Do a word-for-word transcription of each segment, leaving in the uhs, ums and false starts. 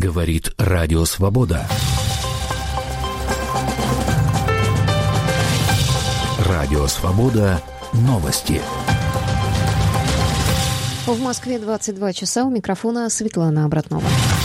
Говорит Радио Свобода. Радио Свобода. Новости. В Москве двадцать два часа. У микрофона Светлана Обратнова.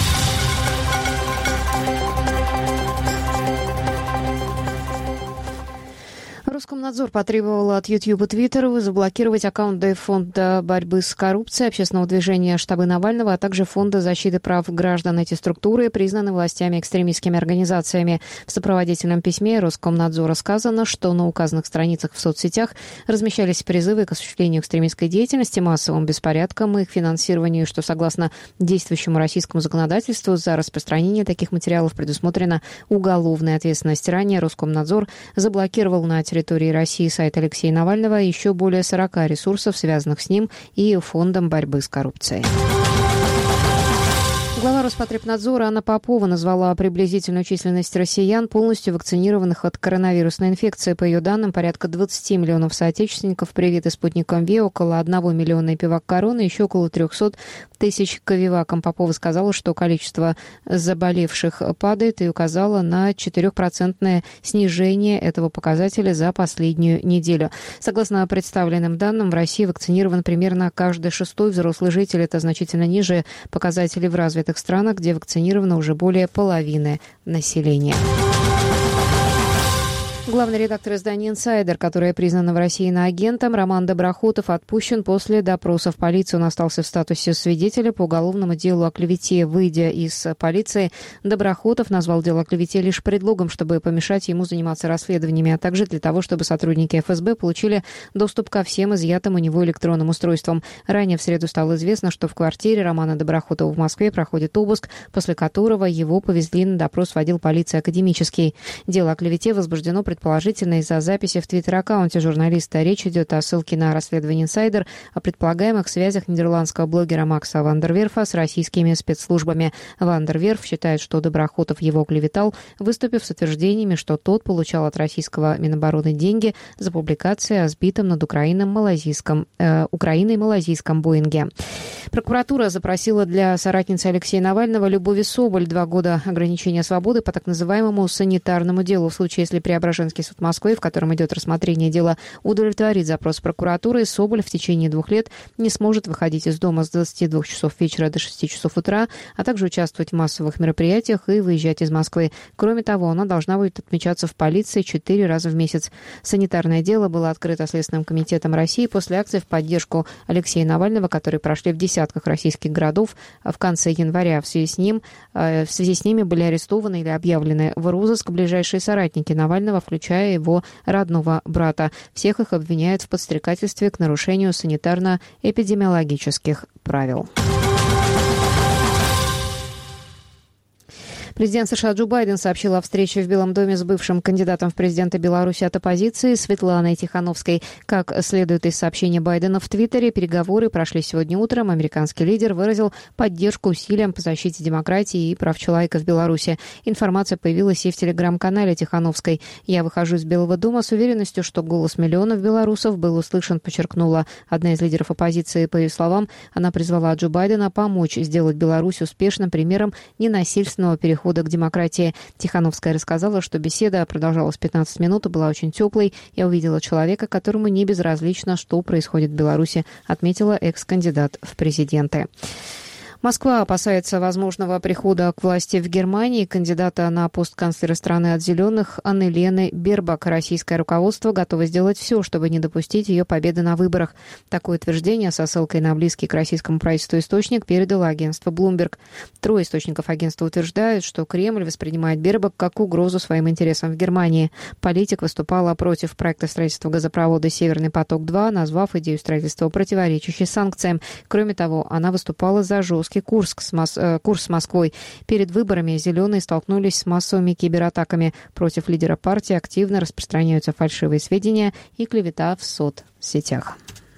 Роскомнадзор потребовал от YouTube и Twitter заблокировать аккаунты Фонда борьбы с коррупцией, общественного движения «Штабы Навального», а также Фонда защиты прав граждан. Эти структуры признаны властями экстремистскими организациями. В сопроводительном письме Роскомнадзора сказано, что на указанных страницах в соцсетях размещались призывы к осуществлению экстремистской деятельности, массовым беспорядкам и их финансированию, что, согласно действующему российскому законодательству, за распространение таких материалов предусмотрена уголовная ответственность. Ранее Роскомнадзор заблокировал на территории России сайт Алексея Навального еще более сорока ресурсов, связанных с ним и Фондом борьбы с коррупцией. Глава Роспотребнадзора Анна Попова назвала приблизительную численность россиян, полностью вакцинированных от коронавирусной инфекции. По ее данным, порядка двадцать миллионов соотечественников привиты спутником Ви, около одного миллиона пивак короны, еще около трехсот тысяч ковиваком. Попова сказала, что количество заболевших падает, и указала на четырехпроцентное снижение этого показателя за последнюю неделю. Согласно представленным данным, в России вакцинирован примерно каждый шестой взрослый житель. Это значительно ниже показателей в развитых странах, где вакцинировано уже более половины населения. Главный редактор издания «Инсайдер», которое признано в России иноагентом, Роман Доброхотов отпущен после допроса в полиции. Он остался в статусе свидетеля по уголовному делу о клевете. Выйдя из полиции, Доброхотов назвал дело о клевете лишь предлогом, чтобы помешать ему заниматься расследованиями, а также для того, чтобы сотрудники эф эс бэ получили доступ ко всем изъятым у него электронным устройствам. Ранее в среду стало известно, что в квартире Романа Доброхотова в Москве проходит обыск, после которого его повезли на допрос в отдел полиции «Академический». Дело о клевете возбуждено предположительно Положительно из-за записи в твиттер-аккаунте журналиста. Речь идет о ссылке на расследование «Инсайдер» о предполагаемых связях нидерландского блогера Макса Вандерверфа с российскими спецслужбами. Вандерверф считает, что Доброхотов его клеветал, выступив с утверждениями, что тот получал от российского Минобороны деньги за публикации о сбитом над Украиной малазийском, э, Украиной малазийском Боинге. Прокуратура запросила для соратницы Алексея Навального Любови Соболь два года ограничения свободы по так называемому санитарному делу. В случае, если Преображенский суд Москвы, в котором идет рассмотрение дела, удовлетворит запрос прокуратуры, Соболь в течение двух лет не сможет выходить из дома с двадцати двух часов вечера до шести часов утра, а также участвовать в массовых мероприятиях и выезжать из Москвы. Кроме того, она должна будет отмечаться в полиции четыре раза в месяц. Санитарное дело было открыто Следственным комитетом России после акции в поддержку Алексея Навального, которые прошли в десятках российских городов в конце января. В связи с ним, в связи с ними были арестованы или объявлены в розыск ближайшие соратники Навального, включая его родного брата. Всех их обвиняют в подстрекательстве к нарушению санитарно-эпидемиологических правил. Президент США Джо Байден сообщил о встрече в Белом доме с бывшим кандидатом в президенты Беларуси от оппозиции Светланой Тихановской. Как следует из сообщения Байдена в Твиттере, переговоры прошли сегодня утром. Американский лидер выразил поддержку усилиям по защите демократии и прав человека в Беларуси. Информация появилась и в телеграм-канале Тихановской. «Я выхожу из Белого дома с уверенностью, что голос миллионов белорусов был услышан», подчеркнула одна из лидеров оппозиции. По ее словам, она призвала Джо Байдена помочь сделать Беларусь успешным примером ненасильственного перехода к демократии. Тихановская рассказала, что беседа продолжалась пятнадцать минут и была очень теплой. «Я увидела человека, которому не безразлично, что происходит в Беларуси», отметила экс-кандидат в президенты. Москва опасается возможного прихода к власти в Германии кандидата на пост канцлера страны от «Зеленых» Анны-Лены Бербак. Российское руководство готово сделать все, чтобы не допустить ее победы на выборах. Такое утверждение со ссылкой на близкий к российскому правительству источник передало агентство Bloomberg. Трое источников агентства утверждают, что Кремль воспринимает Бербак как угрозу своим интересам в Германии. Политик выступала против проекта строительства газопровода «Северный поток-два», назвав идею строительства противоречащей санкциям. Кроме того, она выступала за жесткий Курс с, Мос... курс с Москвой. Перед выборами «Зеленые» столкнулись с массовыми кибератаками. Против лидера партии активно распространяются фальшивые сведения и клевета в соцсетях.